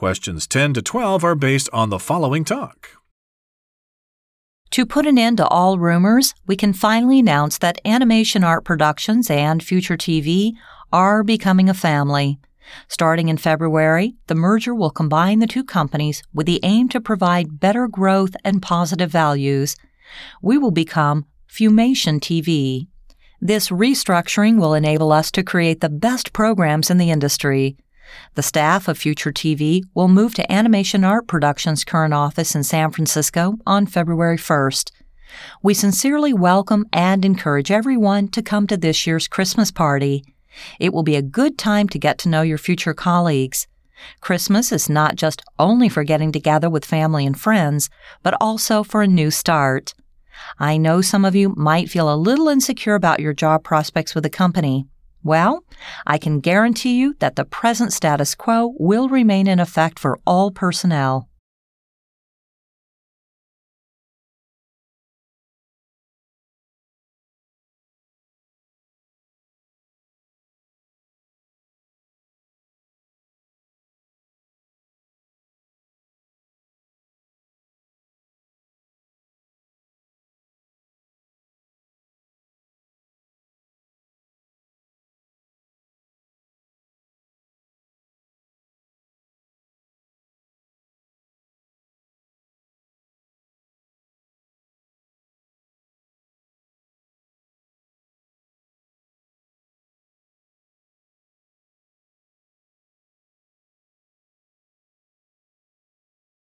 Questions 10 to 12 are based on the following talk. To put an end to all rumors, we can finally announce that Animation Art Productions and Future TV are becoming a family. Starting in February, the merger will combine the two companies with the aim to provide better growth and positive values. We will become Fumation TV. This restructuring will enable us to create the best programs in the industry. The staff of Future TV will move to Animation Art Productions' current office in San Francisco on February 1st. We sincerely welcome and encourage everyone to come to this year's Christmas party. It will be a good time to get to know your future colleagues. Christmas is not just only for getting together with family and friends, but also for a new start. I know some of you might feel a little insecure about your job prospects with the company. Well, I can guarantee you that the present status quo will remain in effect for all personnel.